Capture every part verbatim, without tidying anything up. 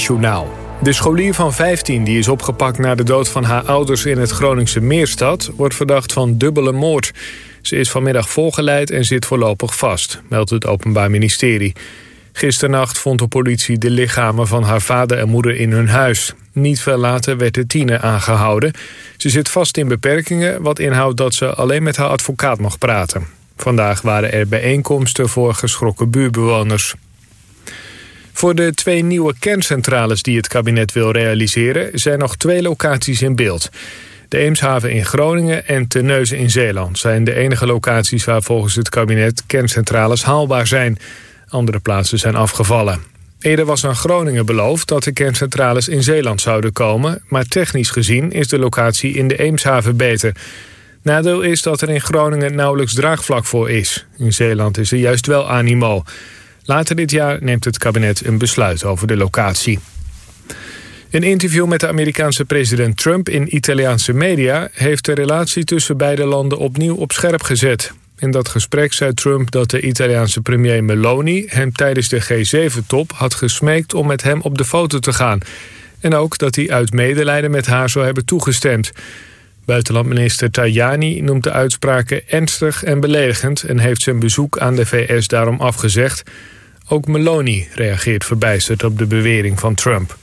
N O S-journaal. De scholier van vijftien die is opgepakt na de dood van haar ouders in het Groningse Meerstad wordt verdacht van dubbele moord. Ze is vanmiddag voorgeleid en zit voorlopig vast, meldt het Openbaar Ministerie. Gisternacht vond de politie de lichamen van haar vader en moeder in hun huis. Niet veel later werd de tiener aangehouden. Ze zit vast in beperkingen, wat inhoudt dat ze alleen met haar advocaat mag praten. Vandaag waren er bijeenkomsten voor geschrokken buurtbewoners. Voor de twee nieuwe kerncentrales die het kabinet wil realiseren zijn nog twee locaties in beeld. De Eemshaven in Groningen en Terneuzen in Zeeland zijn de enige locaties waar volgens het kabinet kerncentrales haalbaar zijn. Andere plaatsen zijn afgevallen. Eerder was aan Groningen beloofd dat de kerncentrales in Zeeland zouden komen, maar technisch gezien is de locatie in de Eemshaven beter. Nadeel is dat er in Groningen nauwelijks draagvlak voor is. In Zeeland is er juist wel animo. Later dit jaar neemt het kabinet een besluit over de locatie. Een interview met de Amerikaanse president Trump in Italiaanse media heeft de relatie tussen beide landen opnieuw op scherp gezet. In dat gesprek zei Trump dat de Italiaanse premier Meloni hem tijdens de G zeven top had gesmeekt om met hem op de foto te gaan. En ook dat hij uit medelijden met haar zou hebben toegestemd. Buitenlandminister Tajani noemt de uitspraken ernstig en beledigend en heeft zijn bezoek aan de V S daarom afgezegd. Ook Meloni reageert verbijsterd op de bewering van Trump.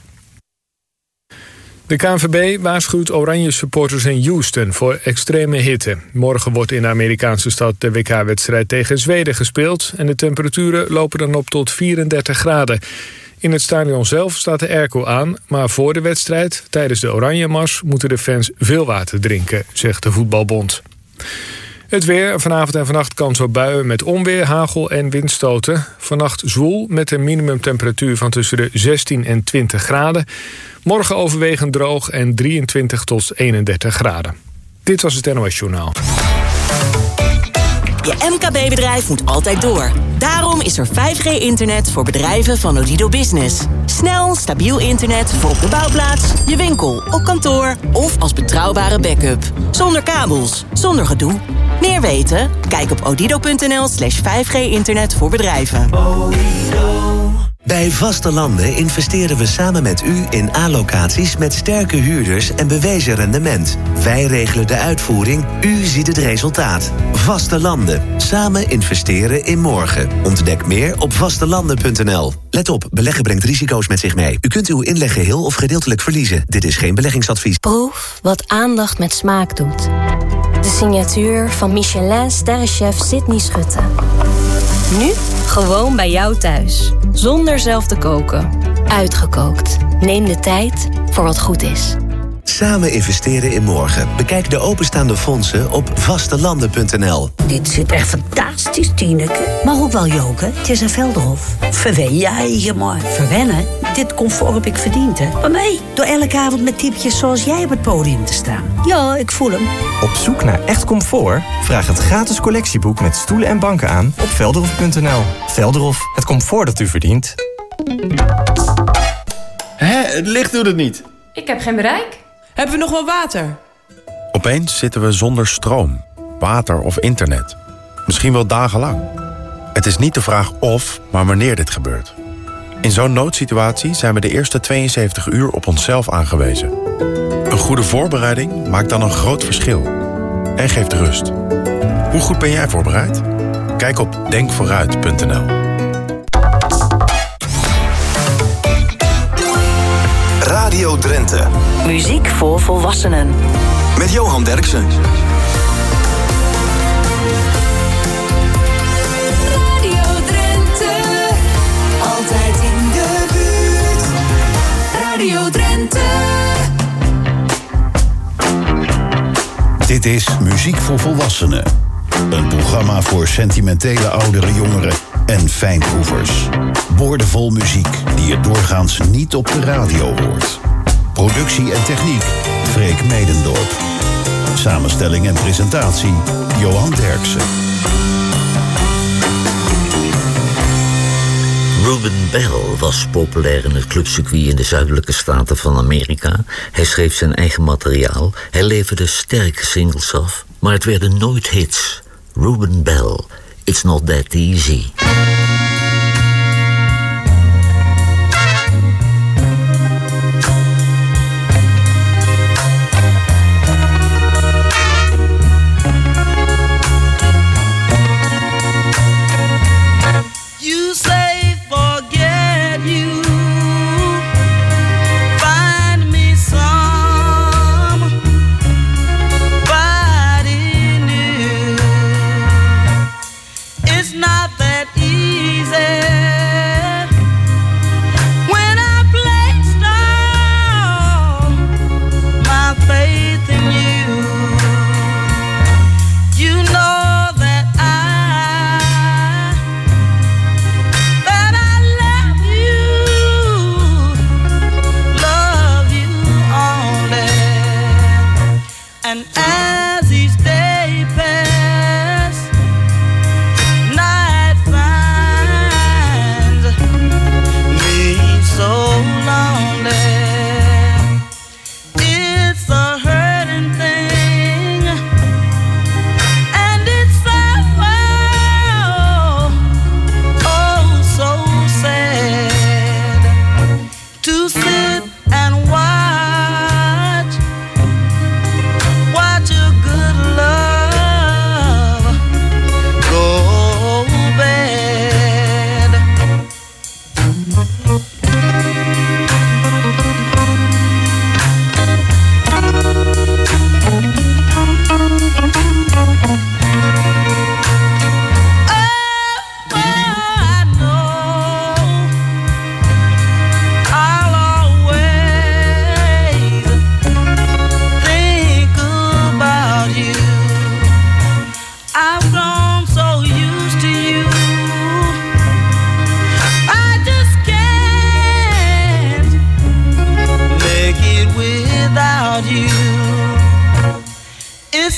De K N V B waarschuwt Oranje supporters in Houston voor extreme hitte. Morgen wordt in de Amerikaanse stad de W K-wedstrijd tegen Zweden gespeeld en de temperaturen lopen dan op tot vierendertig graden. In het stadion zelf staat de airco aan, maar voor de wedstrijd, tijdens de Oranjemars, moeten de fans veel water drinken, zegt de voetbalbond. Het weer, vanavond en vannacht kans op buien met onweer, hagel en windstoten. Vannacht zwoel met een minimumtemperatuur van tussen de zestien en twintig graden. Morgen overwegend droog en drieëntwintig tot eenendertig graden. Dit was het N O S-journaal. Je M K B-bedrijf moet altijd door. Daarom is er vijf G internet voor bedrijven van Odido Business. Snel, stabiel internet voor op de bouwplaats, je winkel, op kantoor of als betrouwbare backup. Zonder kabels, zonder gedoe. Meer weten? Kijk op odido.nl slash 5G internet voor bedrijven. Bij Vaste Landen investeren we samen met u in A-locaties met sterke huurders en bewezen rendement. Wij regelen de uitvoering, u ziet het resultaat. Vaste Landen. Samen investeren in morgen. Ontdek meer op vastelanden punt n l. Let op, beleggen brengt risico's met zich mee. U kunt uw inleg geheel of gedeeltelijk verliezen. Dit is geen beleggingsadvies. Proef wat aandacht met smaak doet. De signatuur van Michelin-sterrenchef Sydney Schutte. Nu gewoon bij jou thuis. Zonder zelf te koken. Uitgekookt. Neem de tijd voor wat goed is. Samen investeren in morgen. Bekijk de openstaande fondsen op vastelanden punt n l. Dit zit echt fantastisch, Tineke. Maar ook wel joken. Het is een Velderhof. Verwen jij maar. Verwennen? Dit comfort heb ik verdiend, hè. Maar nee, door elke avond met typjes zoals jij op het podium te staan. Ja, ik voel hem. Op zoek naar echt comfort? Vraag het gratis collectieboek met stoelen en banken aan op velderhof punt n l. Velderhof, het comfort dat u verdient. Hé, het licht doet het niet. Ik heb geen bereik. Hebben we nog wel water? Opeens zitten we zonder stroom, water of internet. Misschien wel dagenlang. Het is niet de vraag of, maar wanneer dit gebeurt. In zo'n noodsituatie zijn we de eerste tweeënzeventig uur op onszelf aangewezen. Een goede voorbereiding maakt dan een groot verschil. En geeft rust. Hoe goed ben jij voorbereid? Kijk op denk vooruit punt n l. Radio Drenthe. Muziek voor volwassenen. Met Johan Derksen. Radio Drenthe. Altijd in de buurt. Radio Drenthe. Dit is Muziek voor Volwassenen. Een programma voor sentimentele oudere jongeren en fijnproevers. Boordevol muziek die je doorgaans niet op de radio hoort. Productie en techniek, Freek Medendorp. Samenstelling en presentatie, Johan Derksen. Ruben Bell was populair in het clubcircuit in de zuidelijke staten van Amerika. Hij schreef zijn eigen materiaal. Hij leverde sterke singles af, maar het werden nooit hits. Ruben Bell, It's Not That Easy.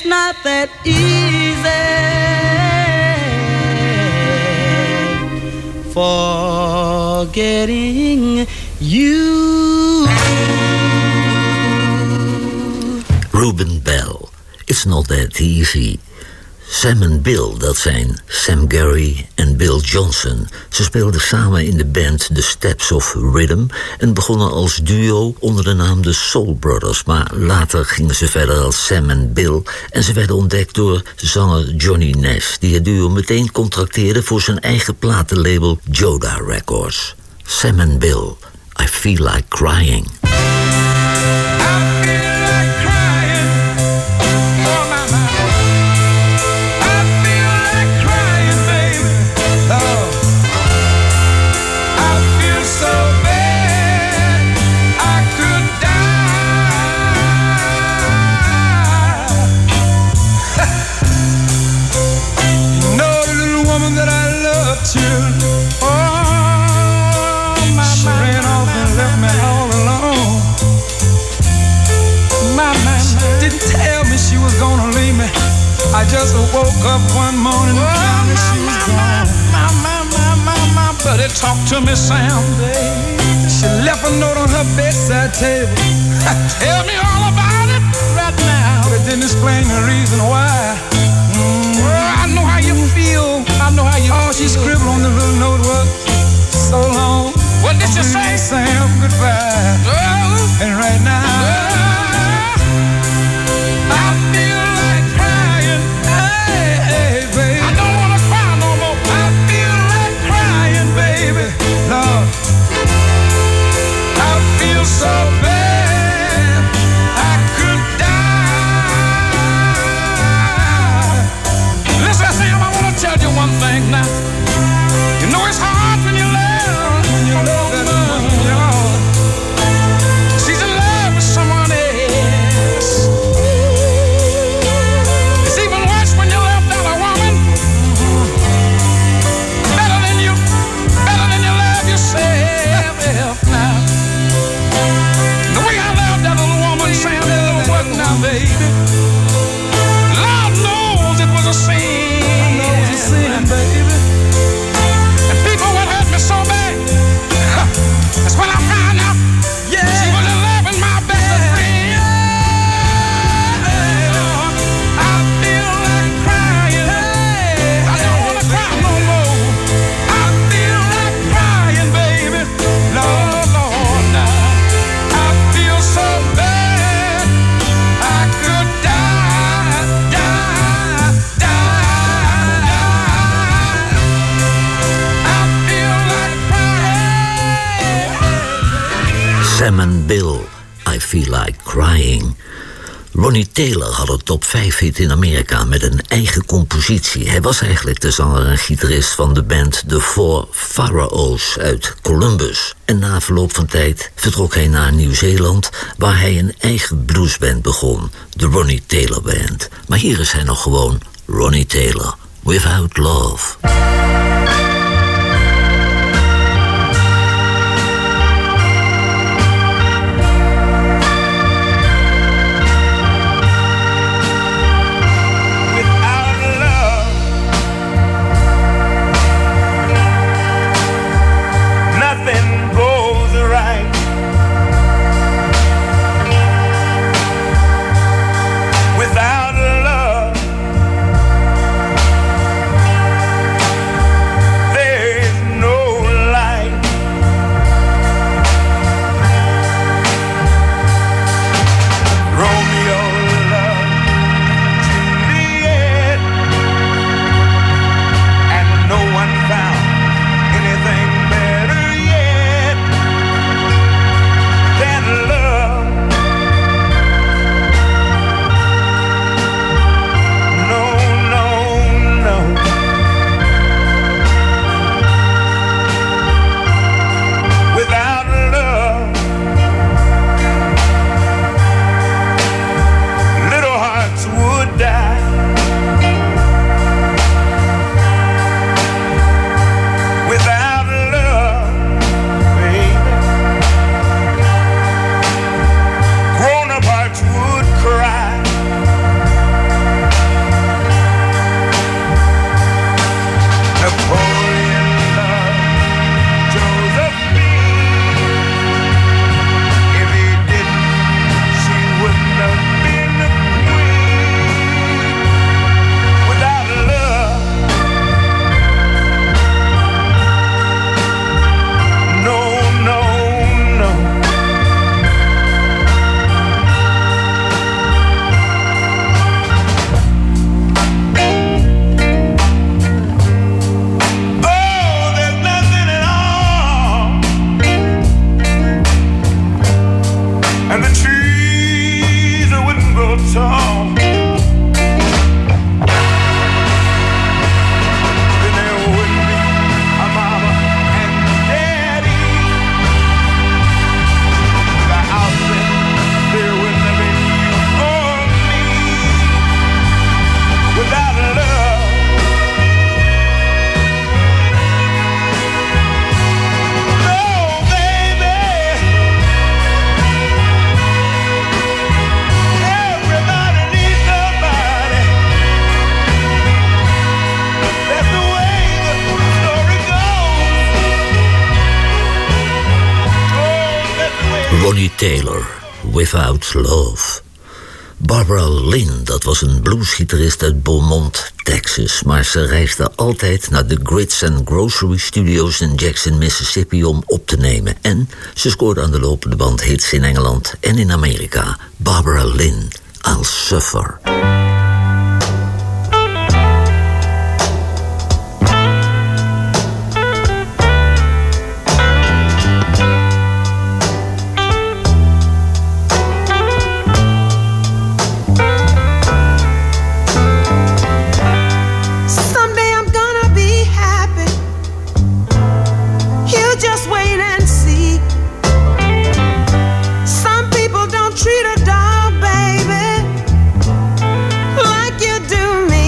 it's not that easy forgetting you. Ruben Bell, It's Not That Easy. Sam en Bill, dat zijn Sam Gary en Bill Johnson. Ze speelden samen in de band The Steps of Rhythm en begonnen als duo onder de naam The Soul Brothers. Maar later gingen ze verder als Sam en Bill en ze werden ontdekt door zanger Johnny Nash, die het duo meteen contracteerde voor zijn eigen platenlabel Joda Records. Sam en Bill, I Feel Like Crying. I just woke up one morning and found that she was gone. My, my, my, my, my buddy talked to me someday. She left a note on her bedside table. Tell me all about it right now. But it didn't explain the reason why. Mm, well, I know how you feel. I know how you feel. All she scribbled on the little note was, so long. What did she say? Sam, goodbye. Oh. And right now, oh. I feel like crying. Hey, hey, baby. I don't wanna cry no more. I feel like crying, baby. Lord, I feel so bad. I could die. Listen, Sam, I wanna tell you one thing now. You know it's hard when you love, when you love that woman, you know. She's in love with someone else. It's even worse when you left out a woman better than you, better than you love yourself now. The way I loved that little woman, Sam, it don't work now, baby. Lord knows it was a sin. I know it was a sin, baby. So bad. That's when I found out. Yeah. She was in love with my best friend. I feel like crying. I don't wanna cry no more. I feel like crying, baby. Lord, Lord, now I feel so bad. I could die, die, die. I feel like Sam and Bill, I Feel Like Crying. Ronnie Taylor had een top vijf hit in Amerika met een eigen compositie. Hij was eigenlijk de zanger en gitarist van de band The Four Pharaohs uit Columbus. En na verloop van tijd vertrok hij naar Nieuw-Zeeland, waar hij een eigen bluesband begon, de Ronnie Taylor Band. Maar hier is hij nog gewoon Ronnie Taylor, Without Love. Without love, Ronnie Taylor, Without Love. Barbara Lynn, dat was een bluesgitarist uit Beaumont, Texas. Maar ze reisde altijd naar de Grits and Grocery Studios in Jackson, Mississippi om op te nemen. En ze scoorde aan de lopende band hits in Engeland en in Amerika. Barbara Lynn, I'll Suffer. Treat a dog, baby, like you do me.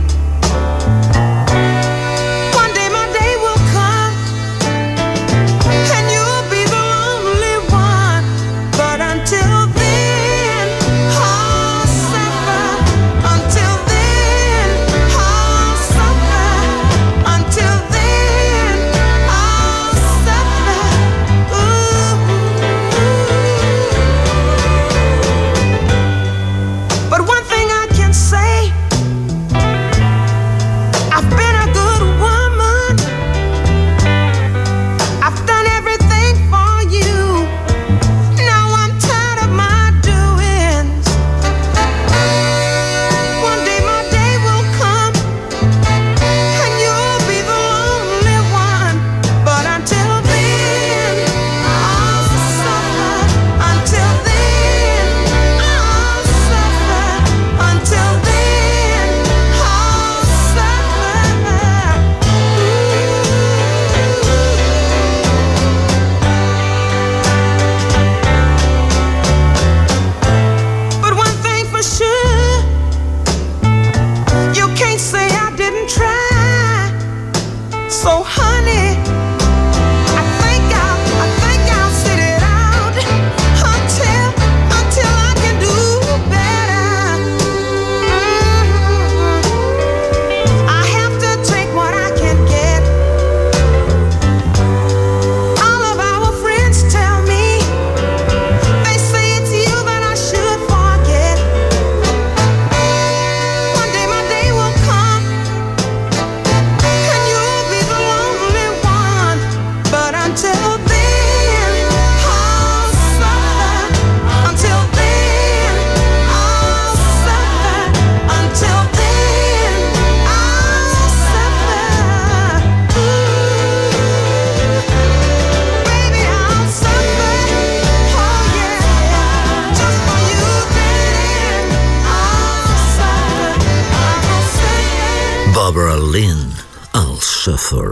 Barbara Lynn, I'll Suffer.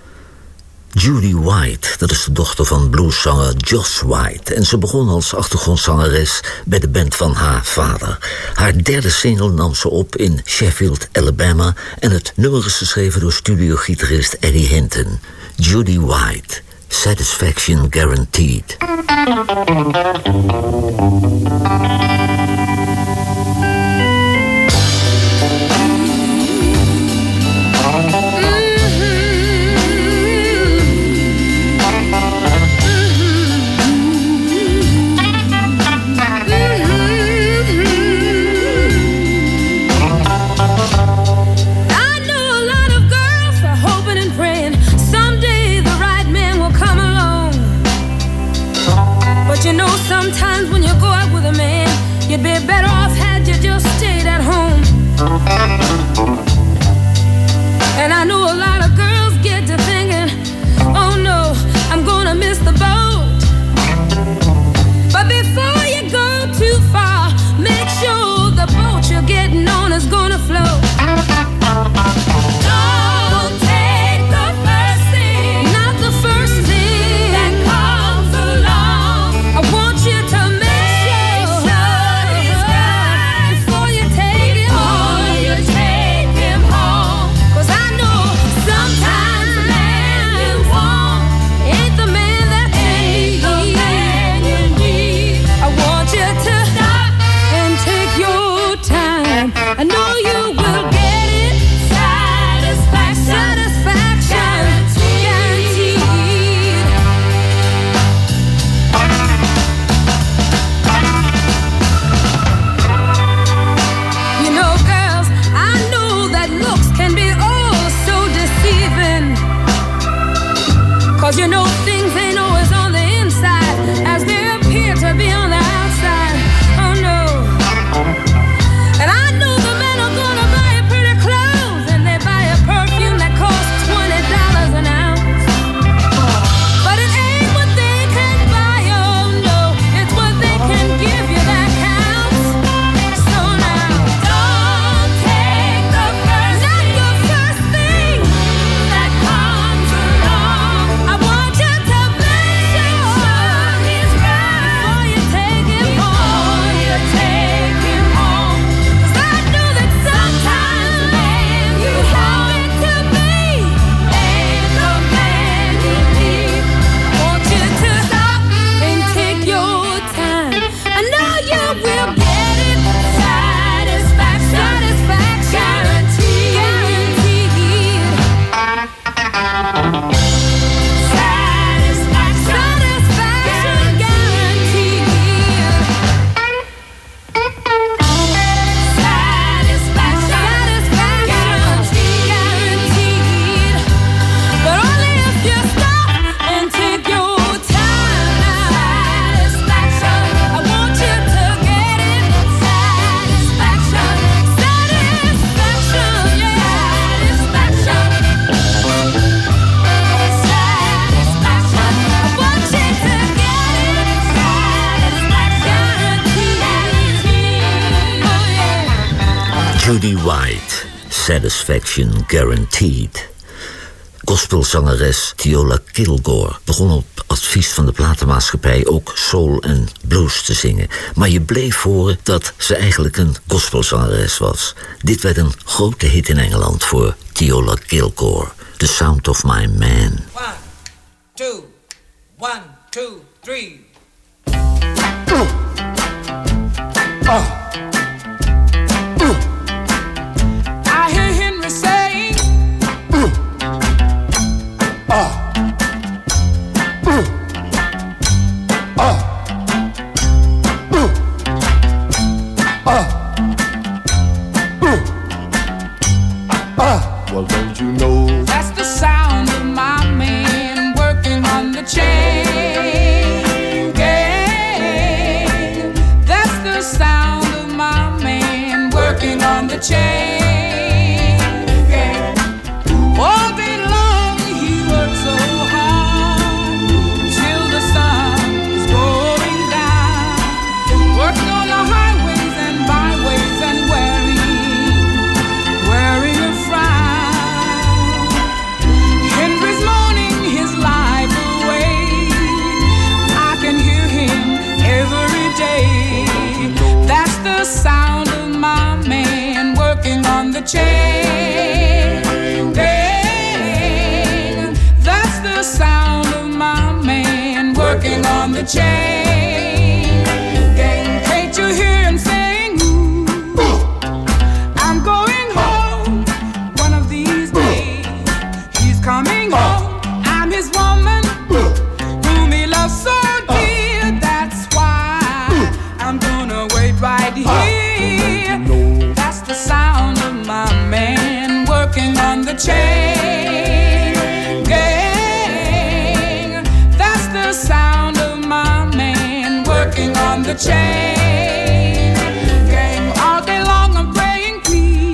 Judy White, dat is de dochter van blueszanger Josh White. En ze begon als achtergrondzangeres bij de band van haar vader. Haar derde single nam ze op in Sheffield, Alabama. En het nummer is geschreven door studiogitarist Eddie Hinton. Judy White, Satisfaction Guaranteed. Sometimes when you go out with a man, you'd be better off had you just stayed at home. And I know a lot of girls get to thinking, oh no, I'm gonna miss the boat. But before you go too far, make sure the boat you're getting on is gonna float. Don't take the first thing, not the first thing that comes along. I want you to make sure it's right before you take him home. You take him home. 'Cause I know sometimes a man Judy White, Satisfaction Guaranteed. Gospelzangeres Theola Kilgore begon op advies van de platenmaatschappij ook soul en blues te zingen. Maar je bleef horen dat ze eigenlijk een gospelzangeres was. Dit werd een grote hit in Engeland voor Theola Kilgore. The Sound of My Man. One, two, one, two, three. Oh. I hear Henry saying, uh, uh, uh, uh, uh, uh. Well, don't you know that's the sound of my man working on the chain gang. That's the sound of my man working on the chain gang. All day long he works so hard till the sun is going down, working on the highways and byways and wearing, wearing a frown. Henry's moaning his life away. I can hear him every day. That's the sound of my man working on the chain gang. That's the sound of my man working on the chain gang. Can't you hear him saying, ooh, I'm going home one of these days. He's coming home, I'm his woman, whom he loves so dear. That's why I'm gonna wait right here. That's the sound of my man working on the chain gang. That's the sound of my man working on the chain gang. All day long I'm praying, please,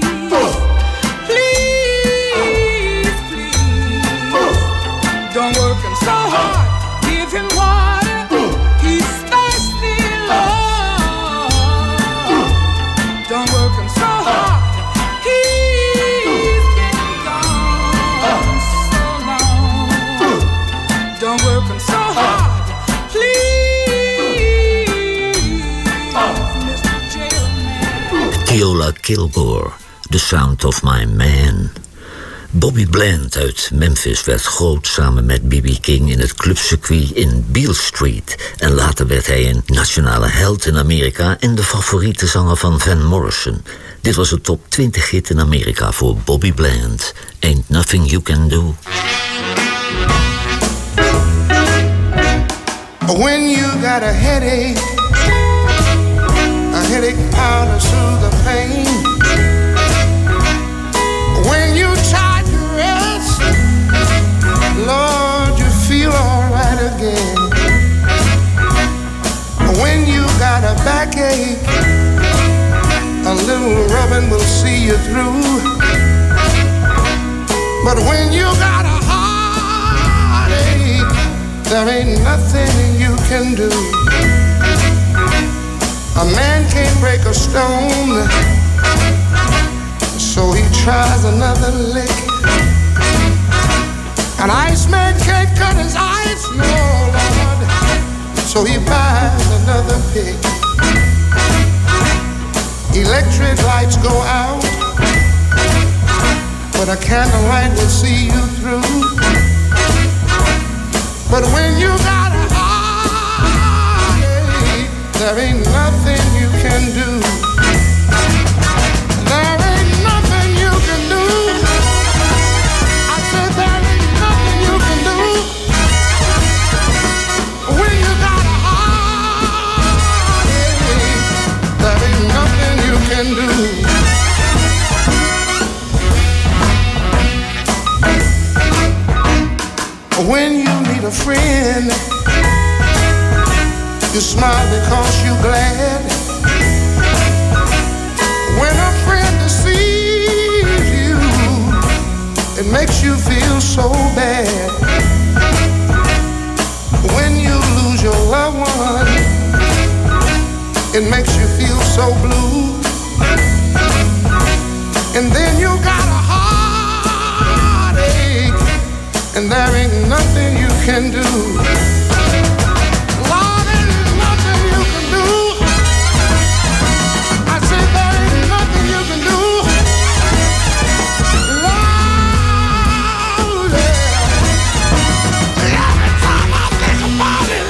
please, please, don't work him so hard. Give him water, he's thirsty, Lord. Don't work him so hard. He's been gone so long. Don't work him so hard, please, Mister Jailman. Theola Kilgore, The Sound of My Man. Bobby Bland uit Memphis werd groot samen met B B King in het clubcircuit in Beale Street. En later werd hij een nationale held in Amerika en de favoriete zanger van Van Morrison. Dit was een top twintig hit in Amerika voor Bobby Bland. Ain't Nothing You Can Do. When you got a headache, a headache powder soothe the pain. When you try to rest, Lord, you feel alright again. When you got a backache, a little rubbing will see you through. But when you got a heartache, there ain't nothing you can do. A man can't break a stone, so he tries another lick. An iceman can't cut his ice, no, Lord, so he buys another pick. Electric lights go out, but a candlelight will see you through. But when you got a heartache, there ain't nothing you can do. There ain't nothing you can do. I said there ain't nothing you can do. When you got a heartache, there ain't nothing you can do. When you need a friend, you smile because you're glad. When a friend deceives you, it makes you feel so bad. When you lose your loved one, it makes you feel so blue. and there ain't nothing you can do. Lord, there ain't nothing you can do. I said there ain't nothing you can do. Lord, yeah. Every time I think about it,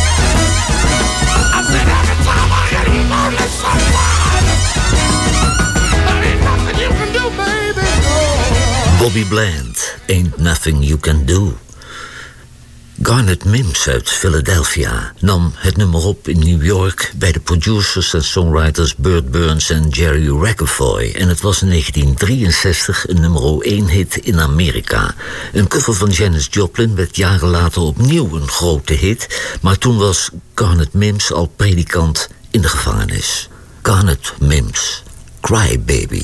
I said every time I get lonely sometimes, there ain't nothing you can do, baby. Oh. Bobby Bland, Ain't Nothing You Can Do. Garnet Mims uit Philadelphia nam het nummer op in New York bij de producers en songwriters Burt Burns en Jerry Rackefoy. En het was in negentien drieënzestig een nummer één hit in Amerika. Een cover van Janis Joplin werd jaren later opnieuw een grote hit, maar toen was Garnet Mims al predikant in de gevangenis. Garnet Mims, Cry Baby.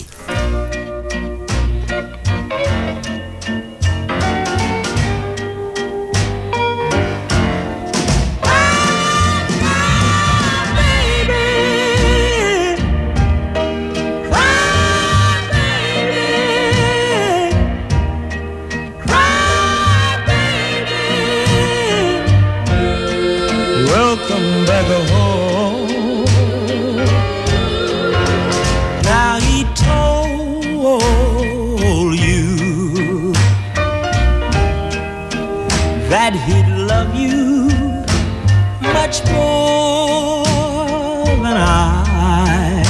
That he'd love you much more than I,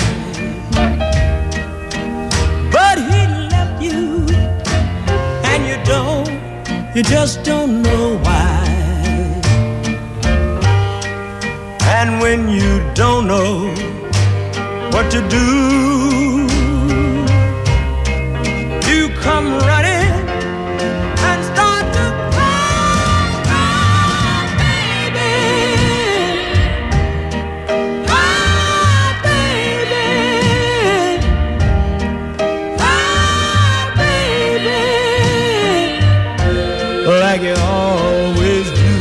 but he left you and you don't, you just don't know why. And when you don't know what to do, you come running like you always do.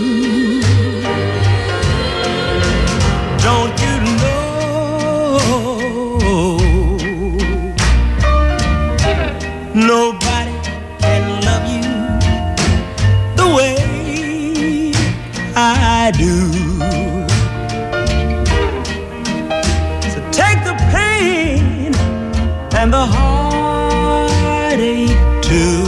Don't you know nobody can love you the way I do? So take the pain and the heartache too.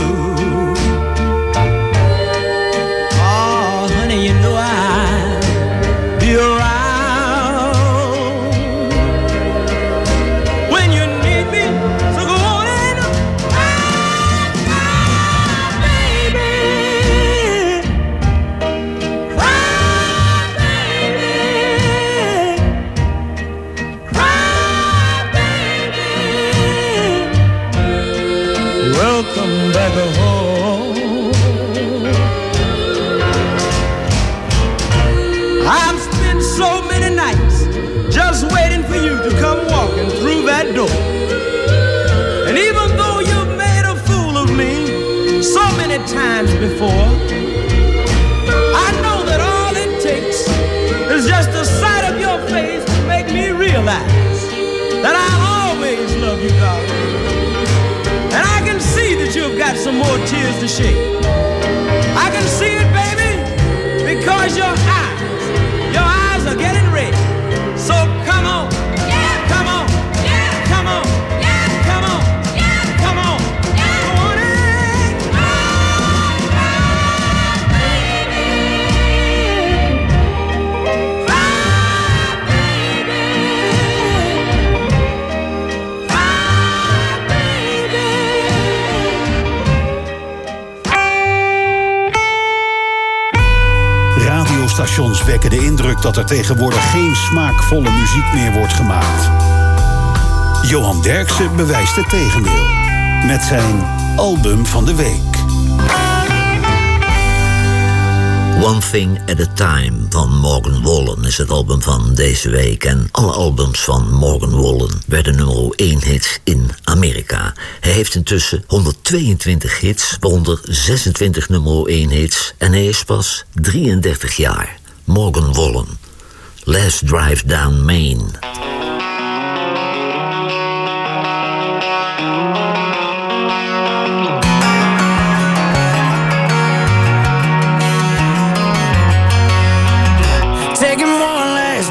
You know I'll be around when you need me, so go on in. Cry, cry, baby. Cry, baby. Cry, baby. Welcome back home. I've spent so many nights just waiting for you to come walking through that door. And even though you've made a fool of me so many times before, I know that all it takes is just the sight of your face to make me realize that I'll always love you, darling. And I can see that you've got some more tears to shed. I can see it, baby, because your eyes Your eyes are getting red. So come on. Yeah. Come on. Yeah. Come on. Yeah. Come on. Yeah. Come on. Yeah. Go on in. Cry, cry, baby. Cry, baby. Cry, baby. Radiostations wekken de indruk dat er tegenwoordig geen smaakvolle muziek meer wordt gemaakt. Johan Derksen bewijst het tegendeel met zijn album van de week. One Thing at a Time van Morgan Wallen is het album van deze week. En alle albums van Morgan Wallen werden nummer één hits in Amerika. Hij heeft intussen honderdtweeëntwintig hits, waaronder zesentwintig nummer één hits. En hij is pas drieëndertig jaar. Morgan Wallen. Last Drive Down Main.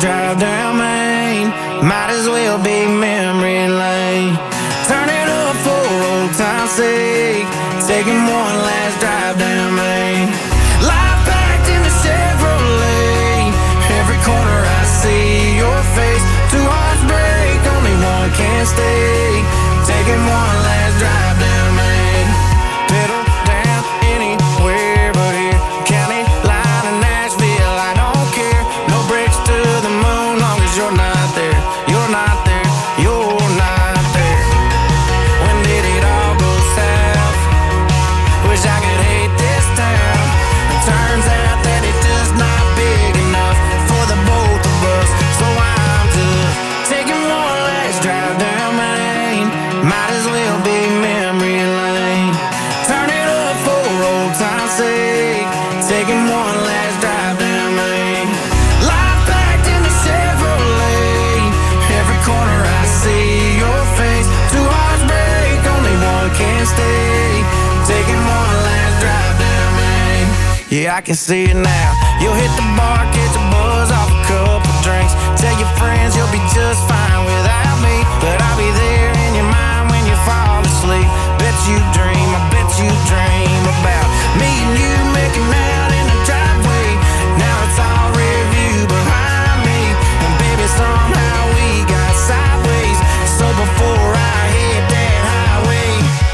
drive down Main. Might as well be memory lane. Turn it up for old time's sake. Taking one last drive down Main. Life packed in the Chevrolet. Every corner I see your face. Two hearts break, only one can stay. Taking one last drive down Main. Pedal down anywhere but here. County line in Nashville, I don't care. No brakes to the moon, long as you're not there. You're not there, you're not there. When did it all go south? Wish I could hate this town. It turns out that it's just not big enough for the both of us. So I'm just taking one last drive down Main. Might as well be memory lane. Turn it up for old time's sake. Taking one last drive down Main. Life packed in the Chevrolet. Every corner I see your face. Two hearts break, only one can stay. Taking one last drive down Main. Yeah, I can see it now. You'll hit the bar, catch a buzz off a couple drinks. Tell your friends you'll be just fine without me. But I'll be there in your mind when you fall asleep. Bet you dream, I bet you dream about me and you making out in the driveway. Now it's all rear view behind me. And baby, somehow we got sideways. So before I hit that highway,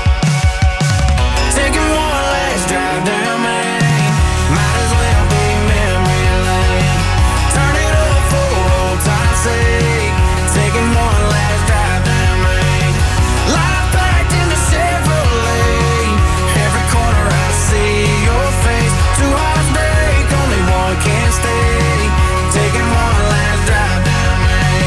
taking one last drive down Main. Might as well be memory lane. Turn it up for old time's sake. Taking one last drive down Main. Life packed in the Chevrolet. Every corner I see your face. Two hearts break, only one can stay. Taking one last drive down Main.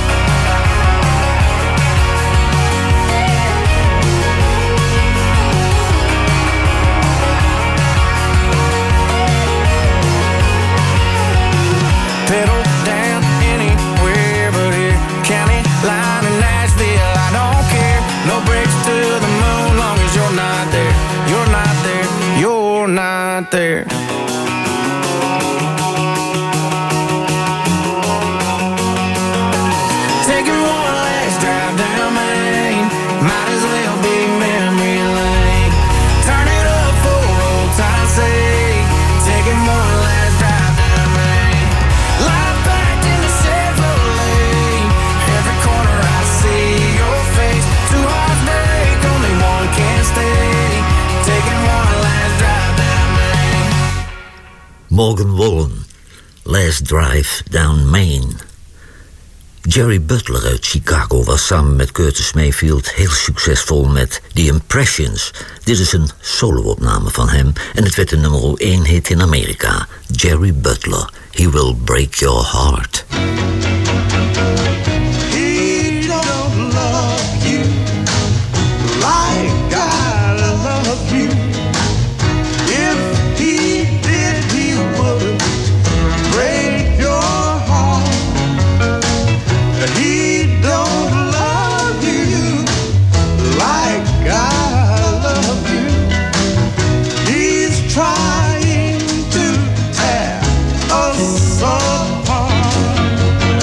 Pedal down anywhere but here. County line in Nashville, I don't care. No brakes to the moon, long as you're not there. You're not there, you're not there. Taking one last drive down Main. Might as well be memory lane. Turn it up for old time's sake. Taking one last drive down Main. Life packed in the Chevrolet. Every corner I see your face. Two hearts break, only one can stay. Taking one last drive down Main. Morgan Wallen, Last Drive Down Main. Jerry Butler uit Chicago was samen met Curtis Mayfield heel succesvol met The Impressions. Dit is een solo-opname van hem en het werd de nummer één hit in Amerika. Jerry Butler, He Will Break Your Heart. He don't love you like I love you. If he did, he would break your heart. He don't love you like I love you. He's trying to tear us apart.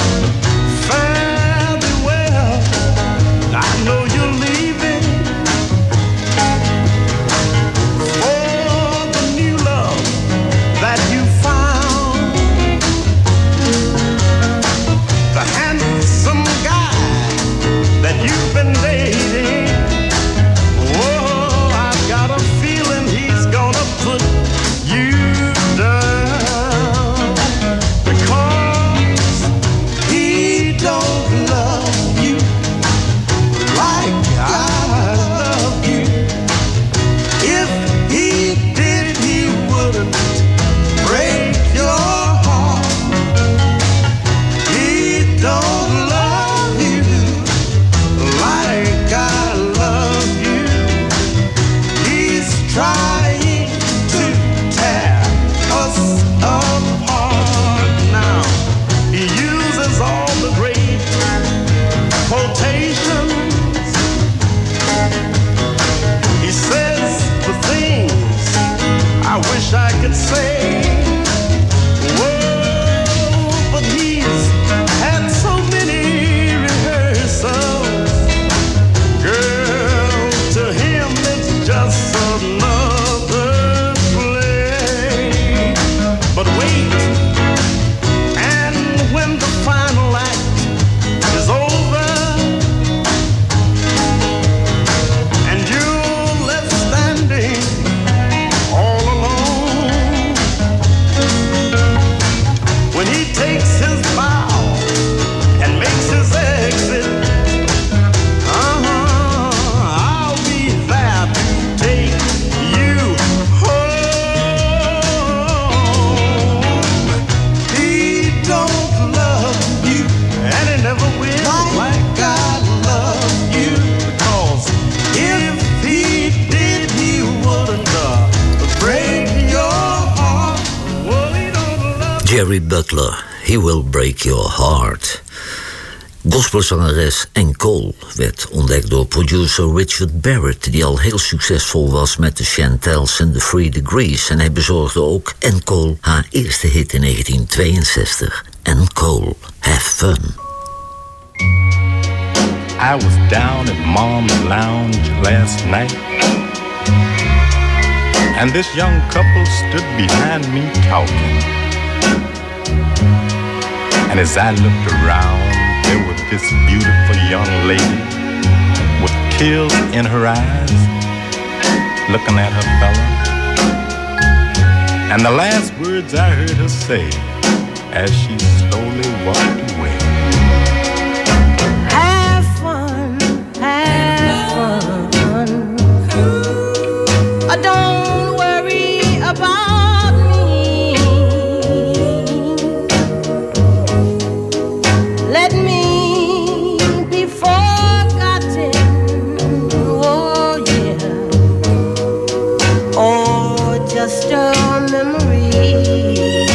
Gary Butler, He Will Break Your Heart. Gospelzangeres Ann Cole werd ontdekt door producer Richard Barrett, die al heel succesvol was met de Chantels en de Three Degrees. En hij bezorgde ook Ann Cole haar eerste hit in negentien tweeënzestig. Ann Cole, Have Fun. I was down at Mom's Lounge last night, and this young couple stood behind me talking. And as I looked around, there was this beautiful young lady with tears in her eyes, looking at her fella. And the last words I heard her say as she slowly walked away: don't worry about me. Let me be forgotten. Oh yeah. Oh, just a memory.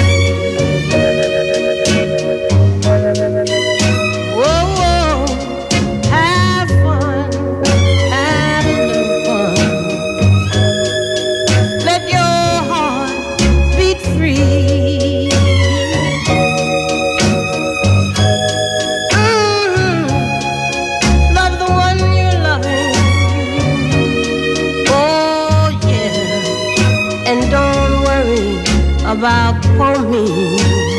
About for me.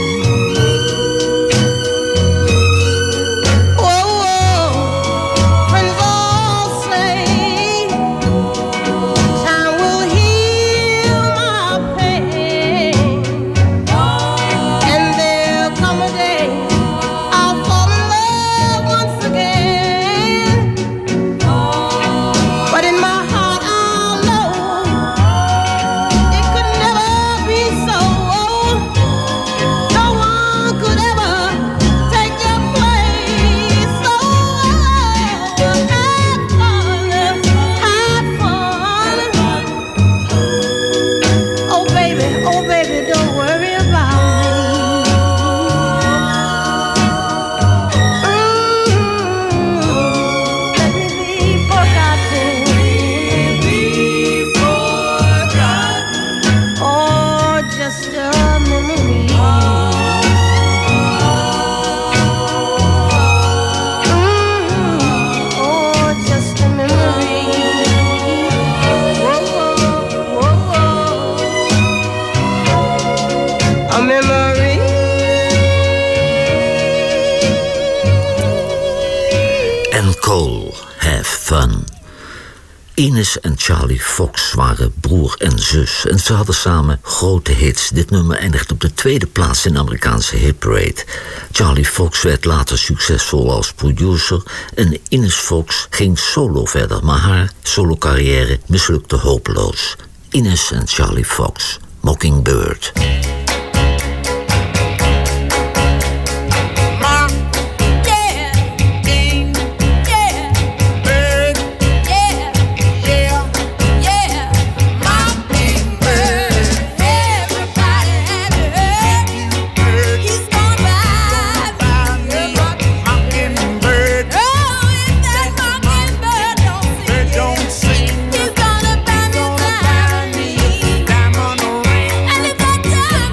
Ines en Charlie Fox waren broer en zus en ze hadden samen grote hits. Dit nummer eindigt op de tweede plaats in de Amerikaanse hitparade. Charlie Fox werd later succesvol als producer en Ines Fox ging solo verder, maar haar solocarrière mislukte hopeloos. Ines en Charlie Fox, Mockingbird. He's gonna buy me time. And if that time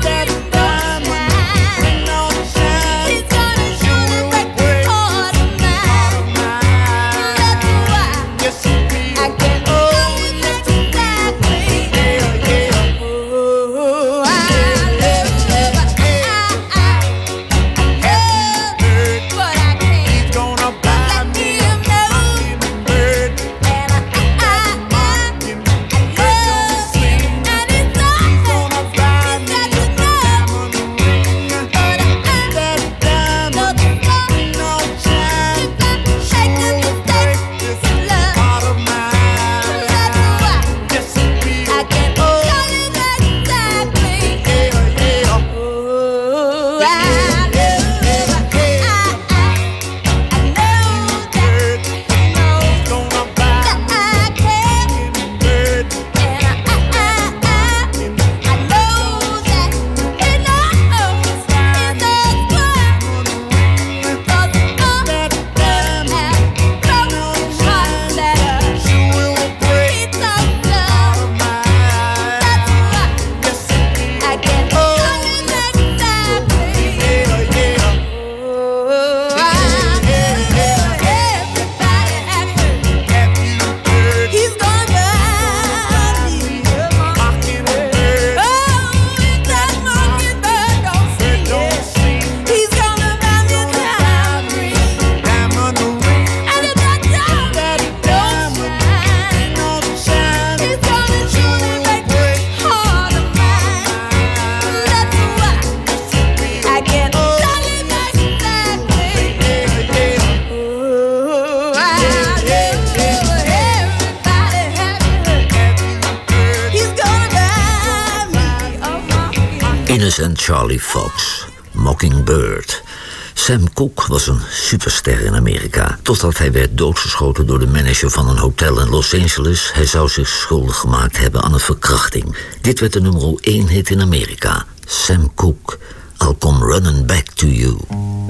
Venus en Charlie Fox, Mockingbird. Sam Cooke was een superster in Amerika, totdat hij werd doodgeschoten door de manager van een hotel in Los Angeles. Hij zou zich schuldig gemaakt hebben aan een verkrachting. Dit werd de nummer één hit in Amerika. Sam Cooke, I'll Come Running Back to You.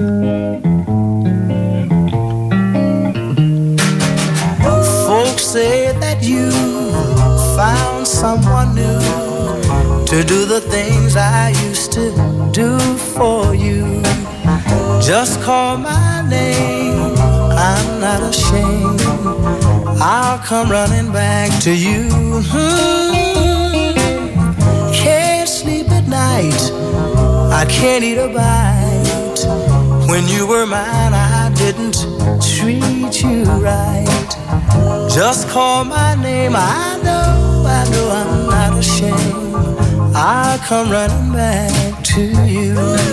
Folks say that you found someone new to do the things I used to do for you. Just call my name, I'm not ashamed. I'll come running back to you. Hmm. Can't sleep at night, I can't eat a bite. When you were mine, I didn't treat you right. Just call my name, I know, I know I'm not ashamed. I'll come running back to you.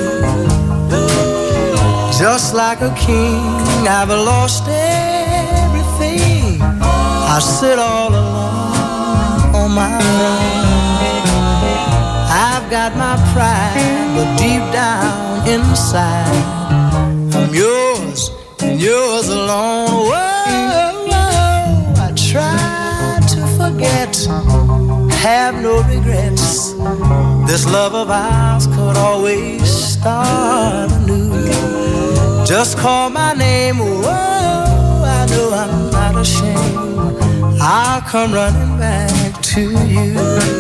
Just like a king, I've lost everything. I sit all alone on my throne. I've got my pride, but deep down inside, I'm yours and yours alone. Whoa, whoa, I try to forget, have no regrets. This love of ours could always start anew. Just call my name, whoa, I know I'm not ashamed. I'll come running back to you.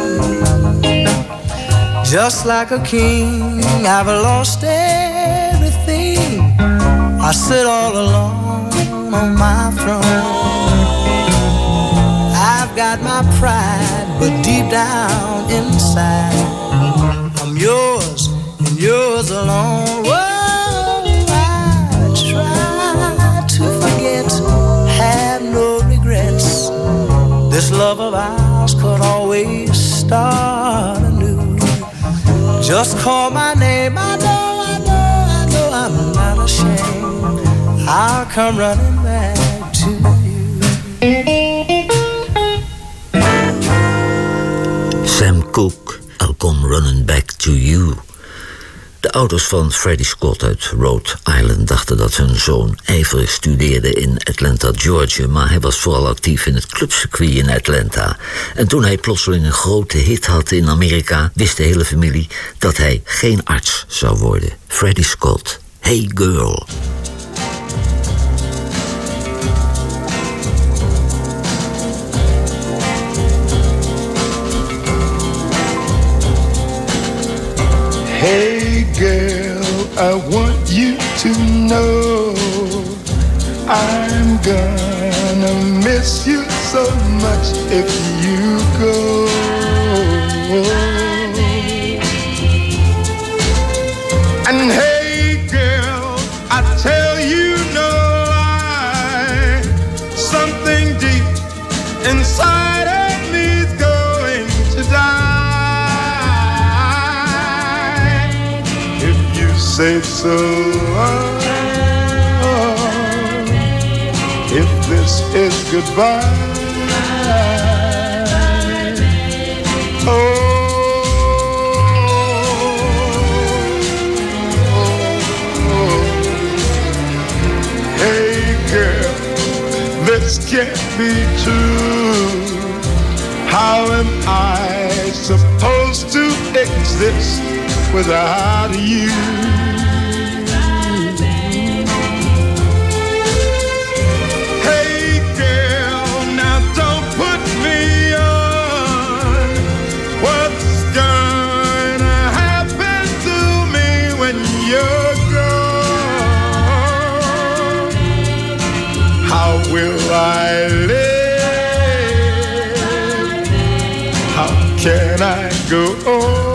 Just like a king, I've lost everything. I sit all alone on my throne. I've got my pride, but deep down inside, I'm yours and yours alone. Whoa. Have no regrets. This love of ours could always start anew. Just call my name, I know, I know, I know I'm not ashamed. I'll come running back to you. Sam Cooke, I'll come running back to you. De ouders van Freddie Scott uit Rhode Island dachten dat hun zoon ijverig studeerde in Atlanta, Georgia, maar hij was vooral actief in het clubcircuit in Atlanta. En toen hij plotseling een grote hit had in Amerika, wist de hele familie dat hij geen arts zou worden. Freddie Scott, Hey Girl. Hey girl, I want you to know I'm gonna miss you so much if you go. And hey girl, I tell you no lie, something deep inside of me's going to die. Say so, oh, if this is goodbye, oh, oh, hey girl, this can't be true. How am I supposed to exist without you? Hey girl, now don't put me on. What's gonna happen to me when you're gone? How will I live? How can I go on?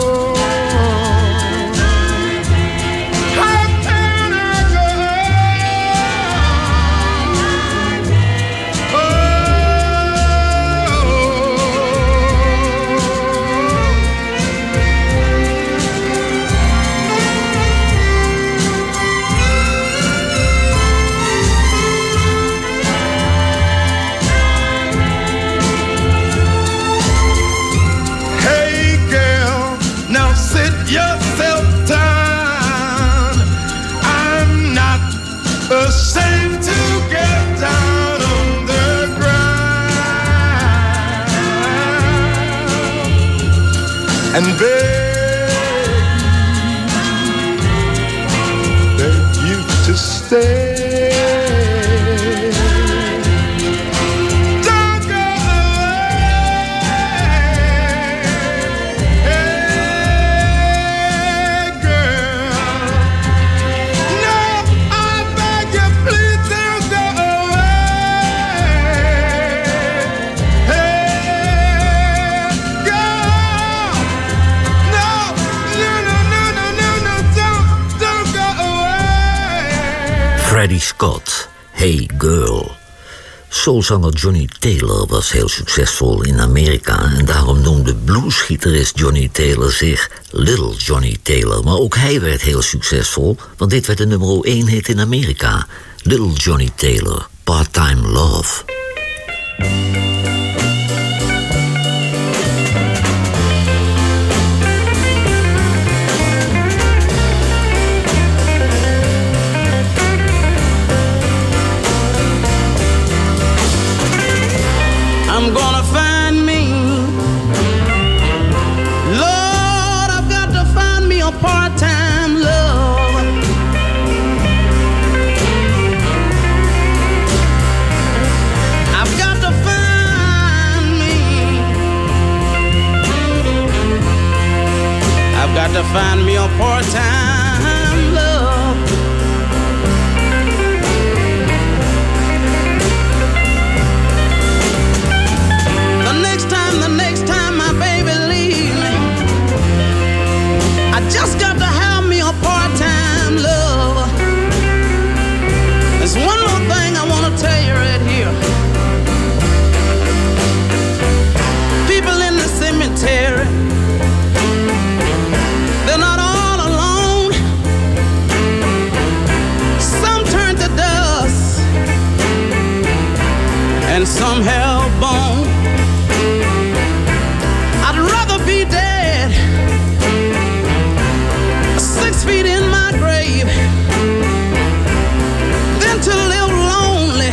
Hey girl, and beg you, beg you to stay. Don't go away, hey girl. No, I beg you, please don't go away. Hey girl, no, no, no, no, no, no, no, don't, don't go away. Freddie Scott, Hey Girl. Soulzanger Johnny Taylor was heel succesvol in Amerika en daarom noemde bluesgitarist Johnny Taylor zich Little Johnny Taylor. Maar ook hij werd heel succesvol, want dit werd de nummer één hit in Amerika. Little Johnny Taylor, Part-Time Love. I'm gonna find me, Lord, I've got to find me a part-time love. I've got to find me, I've got to find me a part-time love. The next time, the next time my baby leaves me, I just got to have me a part-time love. There's one more thing I want to tell you right here. People in the cemetery, they're not all alone. Some turn to dust and some have bone. I'd rather be dead, six feet in my grave, than to live lonely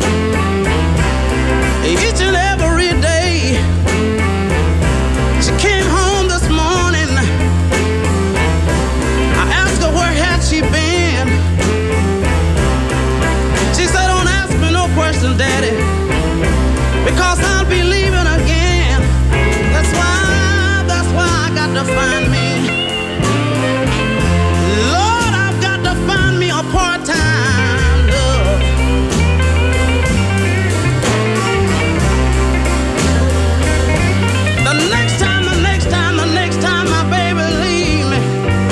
each and every day. She came home this morning. I asked her where had she been. She said, don't ask me no question, Daddy, because I'll be leaving again. That's why, that's why I got to find me, Lord, I've got to find me a part-time love. The next time, the next time, the next time my baby leave me,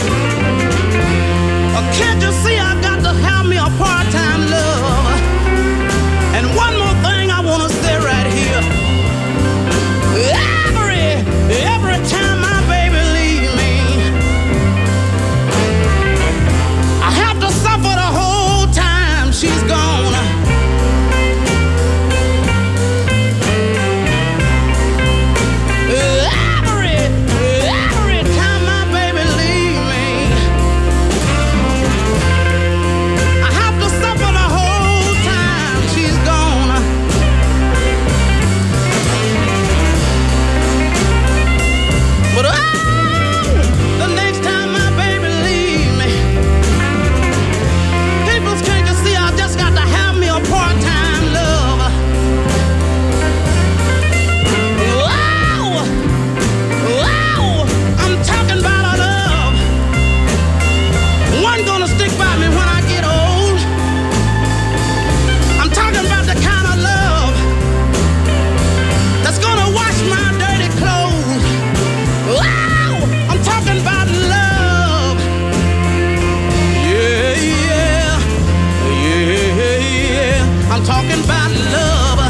oh, can't you see I got to have me a part-time love? And one more thing I want to say right here. Every, every time my baby leave me, I have to suffer the whole time she's gone. Every, every time my baby leave me, I have to suffer the whole time she's gone. But oh, the next time my baby leave me, people can't you see I just got to have me a part-time love. Wow, wow, I'm talking about a love, one gonna stick by me when I get old. I'm talking about the kind of love that's gonna wash my dirty clothes. Wow, I'm talking about love. Yeah, yeah, yeah, yeah. I'm talking about love.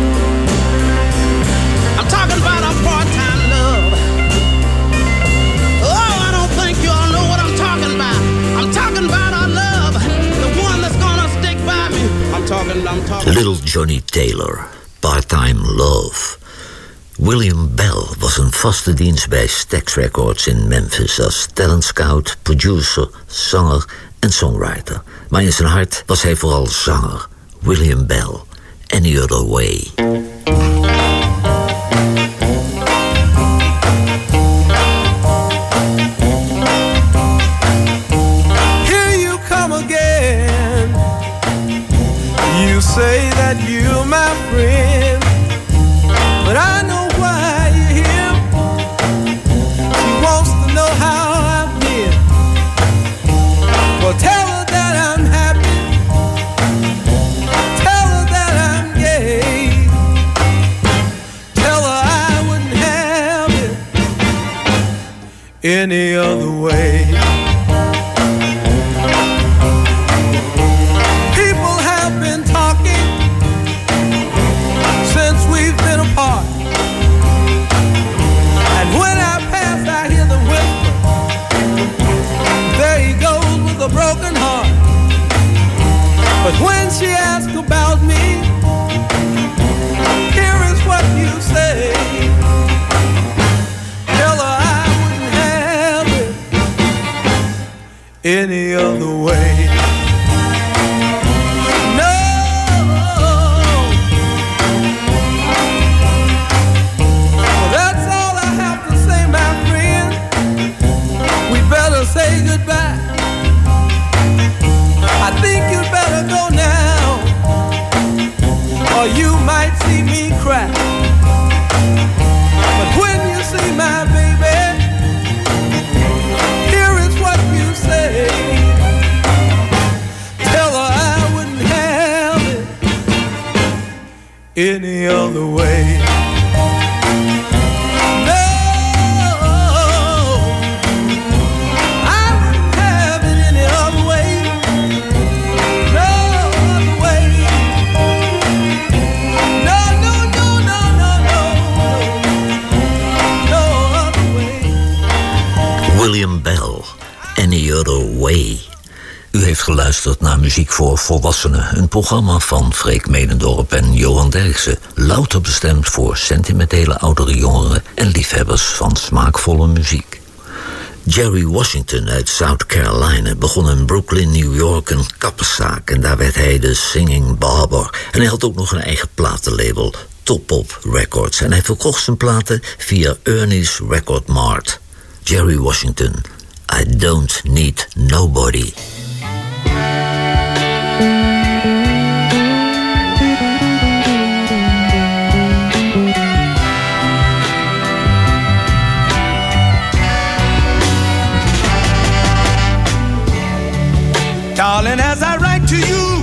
I'm talking about a part-time love. Oh, I don't think you all know what I'm talking about. I'm talking about a love, the one that's gonna stick by me. I'm talking, I'm talking. Little Johnny Taylor, Part-Time Love. William Bell was een vaste dienst bij Stax Records in Memphis als talent scout, producer, zanger en songwriter. Maar in zijn hart was hij vooral zanger. William Bell, Any Other Way. say that you're my friend, but I know why you're here. She wants to know how I've been. Well, tell her that I'm happy. Tell her that I'm gay. Tell her I wouldn't have it any other way. People have been talking since we've been apart, and when I pass I hear them whisper, there he goes with a broken heart. But when she asks about me, here is what you say. Tell her I wouldn't have it any other way. Say goodbye. I think you'd better go now, or you might see me cry. But when you see my baby, here is what you say. Tell her I wouldn't have it any other way. William Bell, Any Other Way. U heeft geluisterd naar Muziek voor Volwassenen, een programma van Freek Medendorp en Johan Derksen, louter bestemd voor sentimentele oudere jongeren en liefhebbers van smaakvolle muziek. Jerry Washington uit South Carolina begon in Brooklyn, New York een kapperszaak en daar werd hij de Singing Barber. En hij had ook nog een eigen platenlabel, Top Pop Records, en hij verkocht zijn platen via Ernie's Record Mart. Jerry Washington, I Don't Need Nobody. Darling, as I write to you,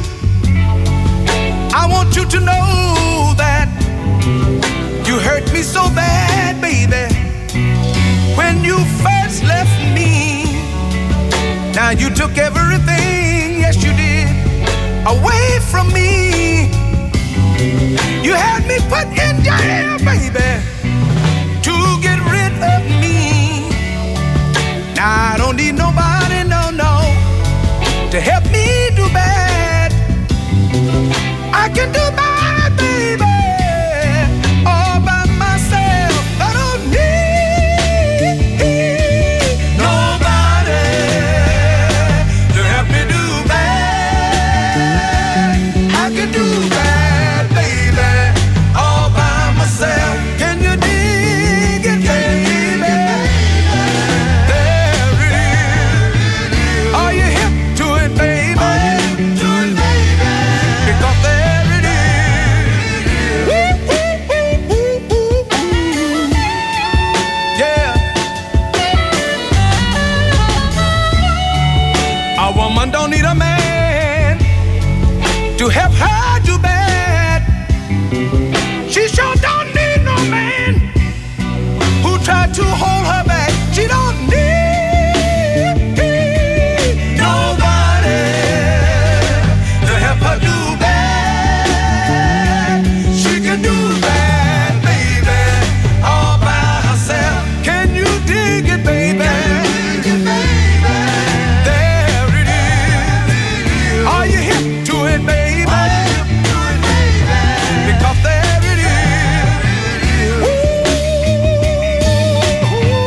I want you to know that you hurt me so bad, baby, when you first left me. Now you took everything, yes you did, away from me. You had me put in jail, baby, to get rid of me. Now I don't need nobody, no, no, to help me do bad. I can do bad, baby, all by myself. I don't need nobody to help me do bad. I can do bad, baby, all by myself. Can you dig it, baby? There it is. Are you hip to it, baby? Because there it is. Woo, woo, woo, woo, woo, woo. Yeah. A woman don't need a man to help her do bad. She sure don't need no man who tried to hold her back. She don't need nobody to help her do bad. She can do that, baby, all by herself. Can you dig it, baby? There it is. Are you hip to it, baby? Because there it is. Ooh.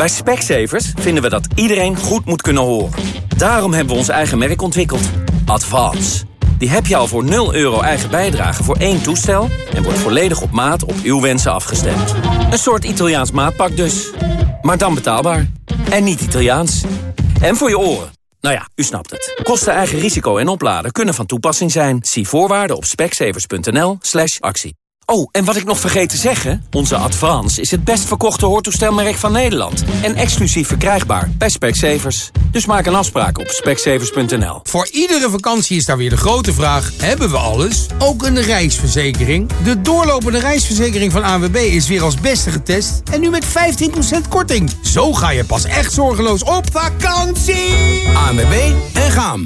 Bij Specsavers vinden we dat iedereen goed moet kunnen horen. Daarom hebben we ons eigen merk ontwikkeld. Advance. Die heb je al voor nul euro eigen bijdrage voor één toestel... en wordt volledig op maat op uw wensen afgestemd. Een soort Italiaans maatpak dus. Maar dan betaalbaar. En niet Italiaans. En voor je oren. Nou ja, u snapt het. Kosten, eigen risico en opladen kunnen van toepassing zijn. Zie voorwaarden op specsavers.nl slash actie. Oh, en wat ik nog vergeet te zeggen... onze Advance is het best verkochte hoortoestelmerk van Nederland. En exclusief verkrijgbaar bij Specsavers. Dus maak een afspraak op specsavers punt n l. Voor iedere vakantie is daar weer de grote vraag... hebben we alles? Ook een reisverzekering? De doorlopende reisverzekering van A N W B is weer als beste getest... en nu met vijftien procent korting. Zo ga je pas echt zorgeloos op vakantie! A N W B en gaan.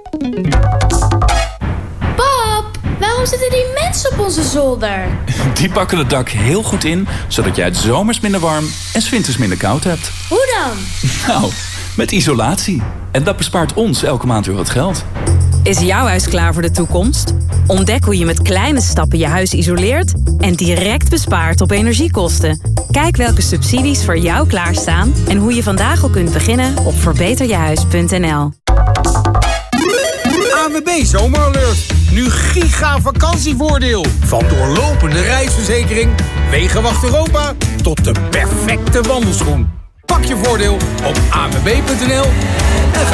Waarom zitten die mensen op onze zolder? Die pakken het dak heel goed in, zodat jij het zomers minder warm en 's winters minder koud hebt. Hoe dan? Nou, met isolatie. En dat bespaart ons elke maand weer wat geld. Is jouw huis klaar voor de toekomst? Ontdek hoe je met kleine stappen je huis isoleert en direct bespaart op energiekosten. Kijk welke subsidies voor jou klaarstaan en hoe je vandaag al kunt beginnen op verbeter je huis punt n l. A N W B Zomeralert. Nu giga vakantievoordeel. Van doorlopende reisverzekering, Wegenwacht Europa... tot de perfecte wandelschoen. Pak je voordeel op a n w b punt n l.